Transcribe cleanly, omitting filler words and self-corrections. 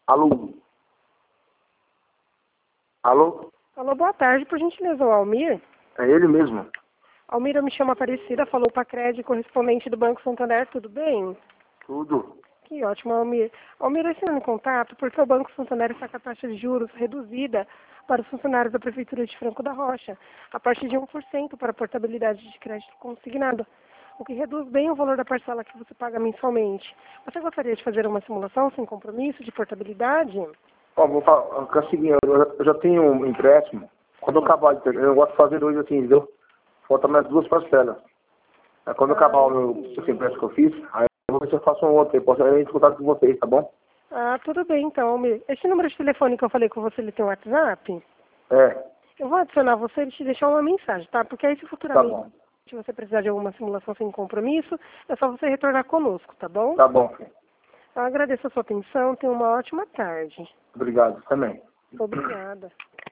Alô? Alô? Alô, boa tarde, por gentileza, o Almir. É ele mesmo. Almir, eu me chamo Aparecida, falou para a Cred, correspondente do Banco Santander, tudo bem? Tudo. Que ótimo, Almir. Almir, eu estou em contato porque o Banco Santander está com a taxa de juros reduzida para os funcionários da Prefeitura de Franco da Rocha, a partir de 1% para a portabilidade de crédito consignado, o que reduz bem o valor da parcela que você paga mensalmente. Você gostaria de fazer uma simulação sem compromisso de portabilidade? Ó, vou falar, é o seguinte, eu já tenho um empréstimo. Quando eu acabar de ter, eu gosto de fazer hoje assim, entendeu? Falta mais 2 parcelas. Aí quando eu acabar o meu esse empréstimo que eu fiz, aí eu vou ver se eu faço um outro. Eu posso entrar em contato com vocês, tá bom? Ah, tudo bem então, Almir. Esse número de telefone que eu falei com você, ele tem um WhatsApp? É, Eu vou adicionar você e te deixar uma mensagem, tá? Porque aí se tá futuramente bom. se você precisar de alguma simulação sem compromisso, é só você retornar conosco, tá bom? Tá bom, filho. Eu agradeço a sua atenção, tenha uma ótima tarde. Obrigado, também. Obrigada.